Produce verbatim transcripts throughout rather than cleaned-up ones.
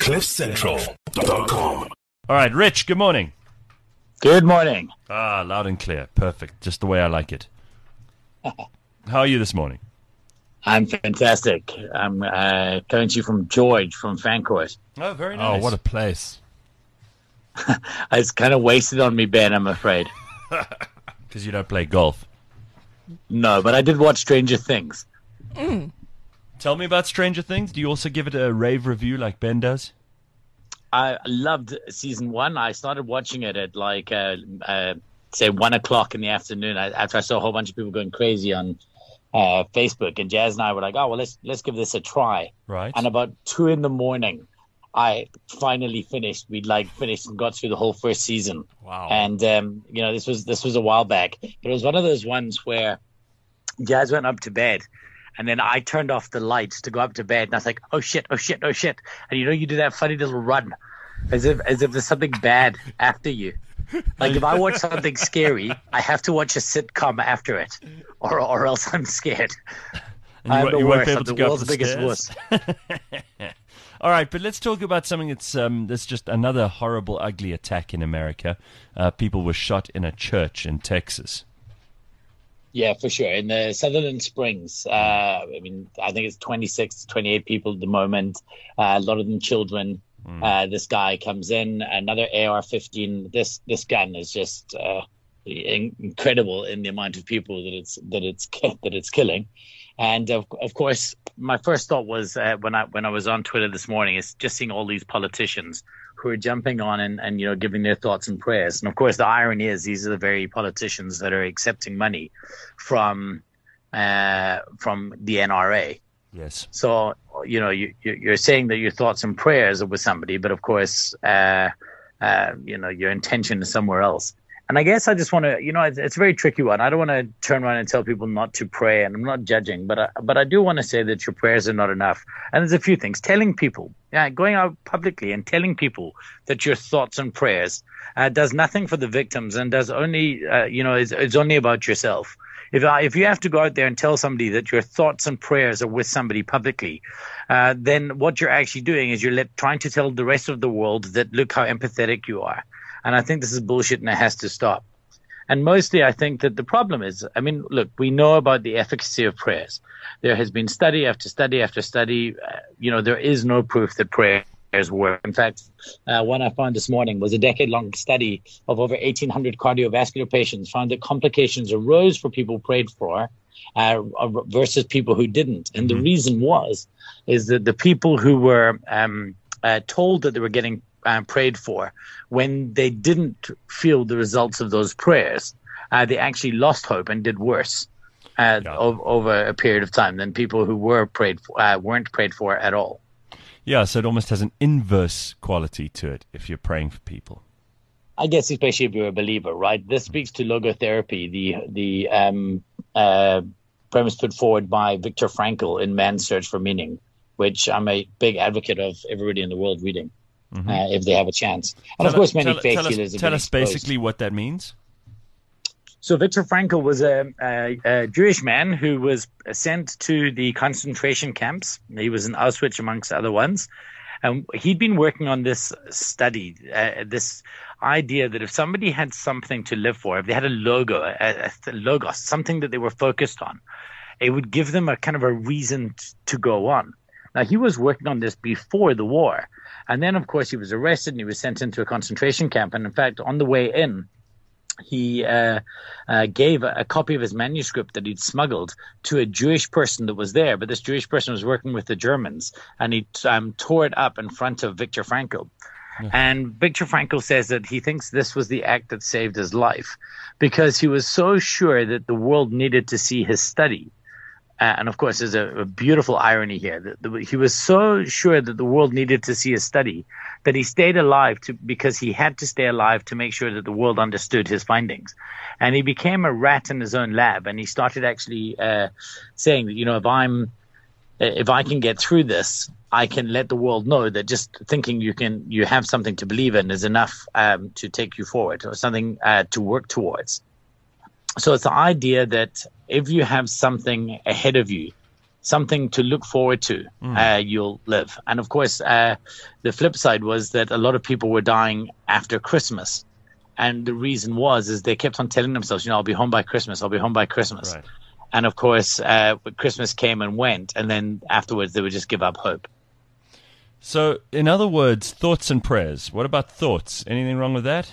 cliff central dot com. All right, Rich, good morning. Good morning. Ah, loud and clear. Perfect. Just the way I like it. How are you this morning? I'm fantastic. I'm uh, coming to you from George, from Fancourt. Oh, very nice. Oh, what a place. It's kind of wasted on me, Ben, I'm afraid. Because you don't play golf. No, but I did watch Stranger Things. Mm. Tell me about Stranger Things. Do you also give it a rave review like Ben does? I loved season one. I started watching it at like, uh, uh, say, one o'clock in the afternoon I, after I saw a whole bunch of people going crazy on uh, Facebook. And Jazz and I were like, oh, well, let's let's give this a try. Right. And about two in the morning, I finally finished. We'd like finished and got through the whole first season. Wow. And, um, you know, this was this was a while back. But it was one of those ones where Jazz went up to bed. And then I turned off the lights to go up to bed, and I was like, "Oh shit! Oh shit! Oh shit!" And you know, you do that funny little run, as if as if there's something bad after you. Like if I watch something scary, I have to watch a sitcom after it, or or else I'm scared. And you, I'm won't- the you won't worst. be able I'm to the go up world's the biggest stairs. wuss. All right, but let's talk about something that's um, that's just another horrible, ugly attack in America. Uh, people were shot in a church in Texas. Yeah, for sure. In the Sutherland Springs, uh, I mean, I think it's twenty-six, twenty-eight people at the moment. Uh, a lot of them children. Mm. Uh, this guy comes in, another A R fifteen. This this gun is just uh, in- incredible in the amount of people that it's that it's that it's killing. And of, of course, my first thought was uh, when I when I was on Twitter this morning is just seeing all these politicians who are jumping on and, and you know giving their thoughts and prayers. And of course, the irony is these are the very politicians that are accepting money from uh, from the N R A. Yes. So you know you you're saying that your thoughts and prayers are with somebody, but of course, uh, uh, you know your intention is somewhere else. And I guess I just want to, you know, it's, it's a very tricky one. I don't want to turn around and tell people not to pray, and I'm not judging, but I, but I do want to say that your prayers are not enough. And there's a few things. Telling people, yeah, going out publicly and telling people that your thoughts and prayers uh, does nothing for the victims and does only, uh, you know, it's, it's only about yourself. If I, if you have to go out there and tell somebody that your thoughts and prayers are with somebody publicly, uh, then what you're actually doing is you're let, trying to tell the rest of the world that look how empathetic you are. And I think this is bullshit and it has to stop. And mostly I think that the problem is, I mean, look, we know about the efficacy of prayers. There has been study after study after study. Uh, you know, there is no proof that prayers work. In fact, uh, one I found this morning was a decade-long study of over eighteen hundred cardiovascular patients found that complications arose for people prayed for uh, versus people who didn't. And the reason was, is that the people who were um, uh, told that they were getting Uh, prayed for, when they didn't feel the results of those prayers, uh, they actually lost hope and did worse uh, Yeah. ov- over a period of time than people who were prayed for, uh, weren't prayed for at all. Yeah, so it almost has an inverse quality to it if you're praying for people. I guess especially if you're a believer, right? This speaks to logotherapy, the the um, uh, premise put forward by Viktor Frankl in Man's Search for Meaning, which I'm a big advocate of everybody in the world reading. Mm-hmm. Uh, if they have a chance. And Tell of course, us- many tell, faith tell healers us, have tell been us exposed. basically what that means. So Viktor Frankl was a, a, a Jewish man who was sent to the concentration camps. He was in Auschwitz amongst other ones. And he'd been working on this study, uh, this idea that if somebody had something to live for, if they had a logo, a, a logos, something that they were focused on, it would give them a kind of a reason t- to go on. Now, he was working on this before the war. And then, of course, he was arrested and he was sent into a concentration camp. And in fact, on the way in, he uh, uh, gave a, a copy of his manuscript that he'd smuggled to a Jewish person that was there. But this Jewish person was working with the Germans, and he um, tore it up in front of Viktor Frankl. Yeah. And Viktor Frankl says that he thinks this was the act that saved his life because he was so sure that the world needed to see his study. Uh, and of course, there's a, a beautiful irony here. The, the, he was so sure that the world needed to see his study that he stayed alive to, because he had to stay alive to make sure that the world understood his findings. And he became a rat in his own lab. And he started actually uh, saying that, you know, if I'm, if I can get through this, I can let the world know that just thinking you can, you have something to believe in is enough um, to take you forward, or something uh, to work towards. So it's the idea that if you have something ahead of you something to look forward to, mm. uh, you'll live. And of course, uh, the flip side was that a lot of people were dying after Christmas. And the reason was, is they kept on telling themselves, you know, I'll be home by Christmas. I'll be home by Christmas. Right. And of course, uh, Christmas came and went. And then afterwards, they would just give up hope. So in other words, thoughts and prayers. What about thoughts? Anything wrong with that?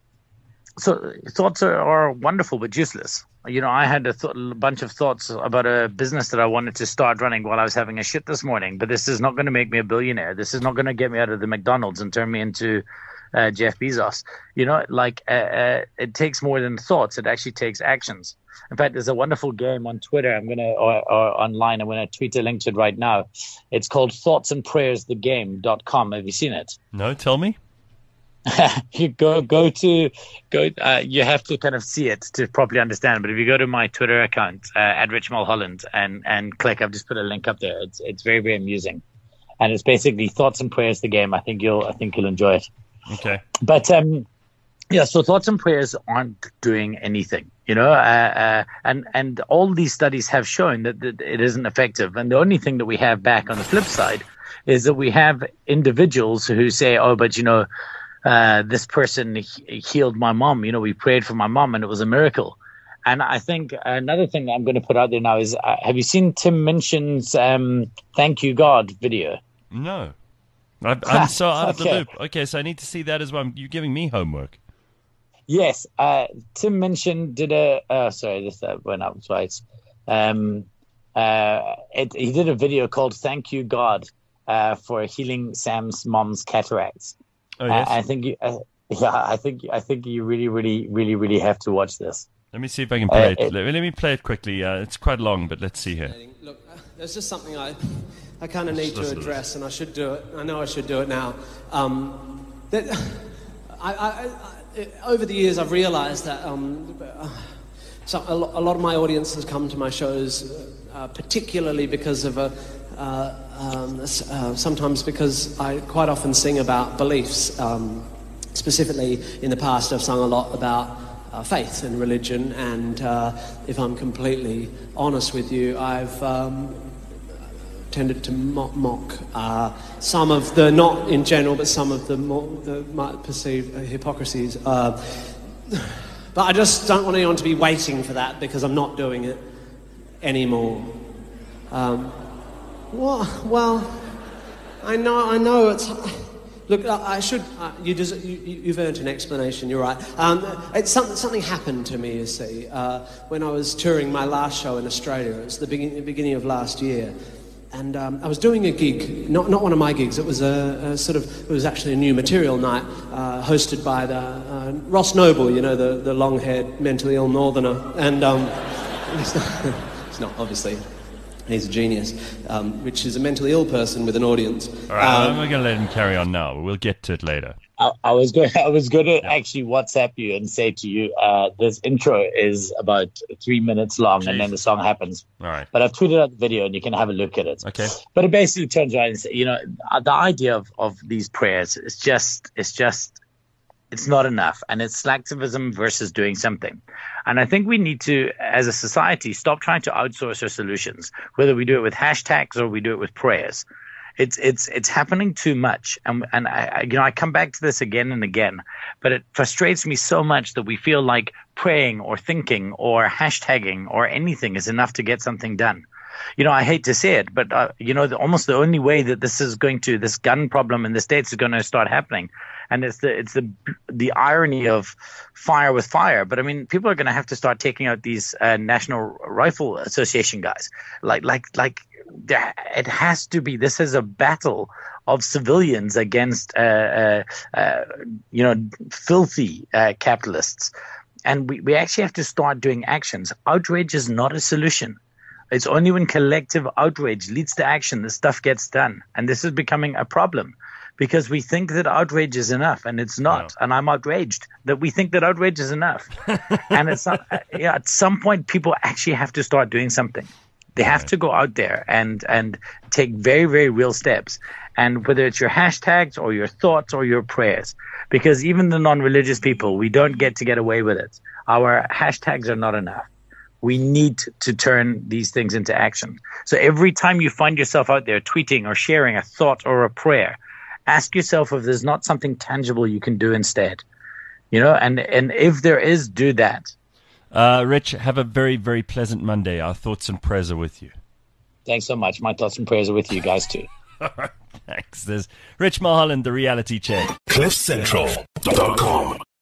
So thoughts are, are wonderful, but useless. You know, I had a th- bunch of thoughts about a business that I wanted to start running while I was having a shit this morning. But this is not going to make me a billionaire. This is not going to get me out of the McDonald's and turn me into uh, Jeff Bezos. You know, like uh, uh, it takes more than thoughts. It actually takes actions. In fact, there's a wonderful game on Twitter. I'm gonna or, or online. I'm gonna tweet a link to it right now. It's called Thoughts and Prayers the Game dot com. Have you seen it? No, tell me. you go go to go. Uh, you have to kind of see it to properly understand. But if you go to my Twitter account uh, at Rich Mulholland and and click, I've just put a link up there. It's it's very very amusing, and it's basically Thoughts and Prayers the Game. I think you'll I think you'll enjoy it. Okay. But um, yeah. So thoughts and prayers aren't doing anything. You know, uh, uh, and and all these studies have shown that, that it isn't effective. And the only thing that we have back on the flip side is that we have individuals who say, "Oh, but you know." Uh, this person he- healed my mom. You know, we prayed for my mom and it was a miracle. And I think another thing that I'm going to put out there now is, uh, have you seen Tim Minchin's um, Thank You God video? No. I'm, I'm so out of the Okay. loop. Okay, so I need to see that as well. You're giving me homework. Yes. Uh, Tim Minchin did a, uh, sorry, this uh, went up twice. Um, uh, it, he did a video called Thank You God uh, for healing Sam's mom's cataracts. Oh, yes. I, I think you, uh, yeah, I think I think you really, really, really, really have to watch this. Let me see if I can play Uh, it. it- Let, let me play it quickly. Uh, it's quite long, but let's see here. Look, uh, there's just something I, I kind of need to listen to address, and I should do it. I know I should do it now. Um, that, I, I, I, over the years, I've realised that um, uh, so a, lo- a lot of my audience has come to my shows, uh, particularly because of a. Uh, um, s- uh, sometimes because I quite often sing about beliefs. Um, specifically, in the past, I've sung a lot about uh, faith and religion, and uh, if I'm completely honest with you, I've um, tended to mock, mock uh, some of the, not in general, but some of the more the might perceived uh, hypocrisies. Uh, but I just don't want anyone to be waiting for that because I'm not doing it anymore. Um, well, well, I know, I know it's. Look, I should. Uh, you, des- you, you've earned an explanation. You're right. Um, it's something. Something happened to me. You see, uh, when I was touring my last show in Australia. It was the beginning, beginning of last year, and um, I was doing a gig. Not not one of my gigs. It was a, a sort of. It was actually a new material night, uh, hosted by the uh, Ross Noble. You know, the the long-haired, mentally ill northerner, and um, it's not. It's not obviously. He's a genius, um, which is a mentally ill person with an audience. All right, Um, I'm going to let him carry on now. We'll get to it later. I, I was going. I was going to actually WhatsApp you and say to you, uh, this intro is about three minutes long, and then the song happens. All right. But I've tweeted out the video, and you can have a look at it. Okay. But it basically turns around and says, you know, the idea of, of these prayers is just, it's just, it's not enough, and it's slacktivism versus doing something. And I think we need to, as a society, stop trying to outsource our solutions, whether we do it with hashtags or we do it with prayers. It's it's it's happening too much, and and I, I you know I come back to this again and again, but it frustrates me so much that we feel like praying or thinking or hashtagging or anything is enough to get something done. You know, I hate to say it, but uh, you know, the, almost the only way that this is going to, this gun problem in the States is going to start happening, and it's the it's the the irony of fire with fire. But I mean, people are going to have to start taking out these uh, National Rifle Association guys, like like like. There, it has to be. This is a battle of civilians against, uh, uh, uh, you know, filthy uh, capitalists, and we, we actually have to start doing actions. Outrage is not a solution. It's only when collective outrage leads to action that stuff gets done, and this is becoming a problem because we think that outrage is enough, and it's not. No. And I'm outraged that we think that outrage is enough, and it's not. Yeah, at some point, people actually have to start doing something. They have right. to go out there and, and take very, very real steps. And whether it's your hashtags or your thoughts or your prayers, because even the non-religious people, we don't get to get away with it. Our hashtags are not enough. we need to turn these things into action. So every time you find yourself out there tweeting or sharing a thought or a prayer, ask yourself if there's not something tangible you can do instead. You know, and, and if there is, do that. Uh, Rich, have a very, very pleasant Monday. Our thoughts and prayers are with you. Thanks so much. My thoughts and prayers are with you guys too. Thanks. There's Rich Mulholland, the reality check. cliff central dot com